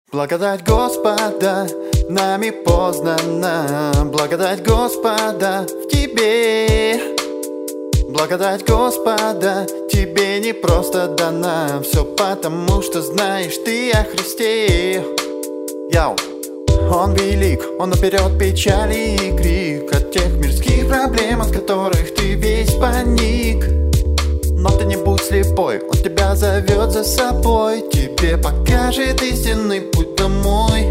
Благодать Господа нами познана, благодать Господа в тебе. Благодать Господа тебе не просто дана, все потому, что знаешь ты о Христе. Яу! Он велик, он наперед печали и крик от тех мирских проблем, от которых ты весь паник. Но ты не будь слепой, он тебя зовет за собой, тебе покажет истинный путь домой.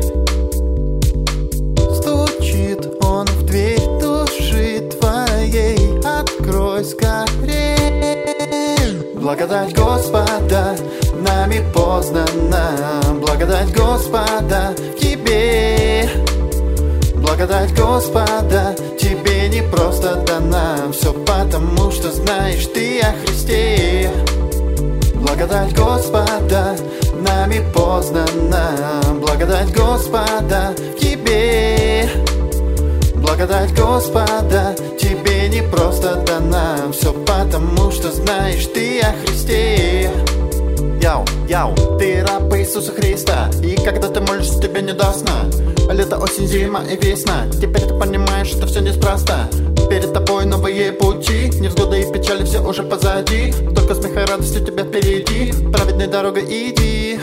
Стучит он в дверь души твоей, открой скорее. Благодать Господа нами познана, благодать Господа в тебе. Благодать Господа тебе не просто дана, все потому, что знаешь ты о Христе. Благодать Господа нами познана, благодать Господа в тебе. Благодать Господа тебе не просто дана, все потому, что знаешь ты о Христе. Яу, яу, ты раб Иисуса Христа, и когда ты молишься, тебе не до сна. Лето, осень, зима и весна, теперь ты понимаешь, что все неспроста. Перед тобой новые пути, невзгоды и печали все уже позади. Только смех и радость у тебя впереди, праведной дорогой иди.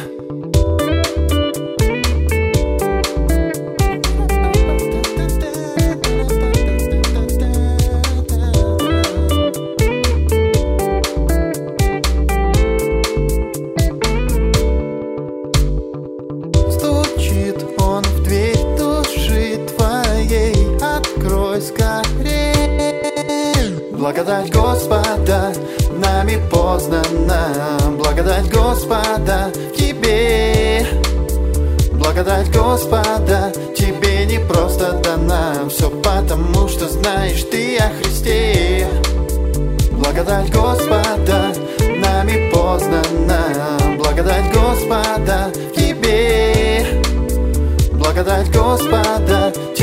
Благодать Господа нами познана, благодать Господа в тебе. Благодать Господа тебе не просто дана, все потому, что знаешь ты о Христе. Благодать Господа нами познана, благодать Господа в тебе. Благодать Господа